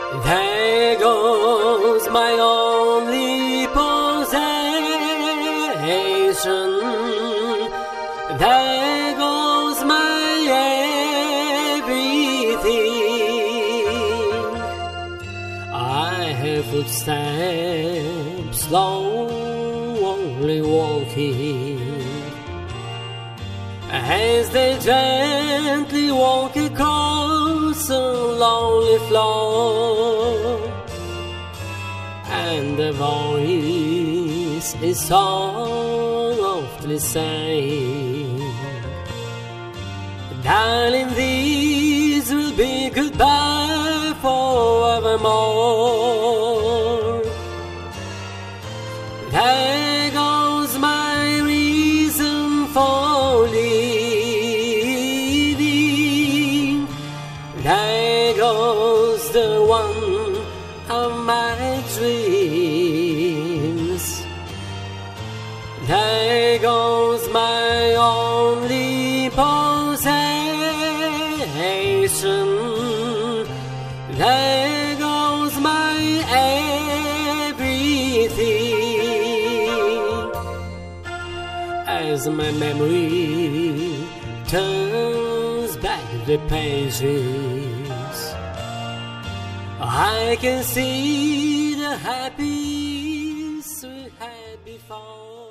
There goes my only possession. There goes my everything. I hear footsteps slowly walking, as they gently walk across a lonely floor, and the voice is softly saying, darling, this will be goodbye forevermore. There goes my reason for living. There goes the one of my dreams. There goes my only possession. There goes my everything. As my memory turns back the pages, I can see the happiness we had before.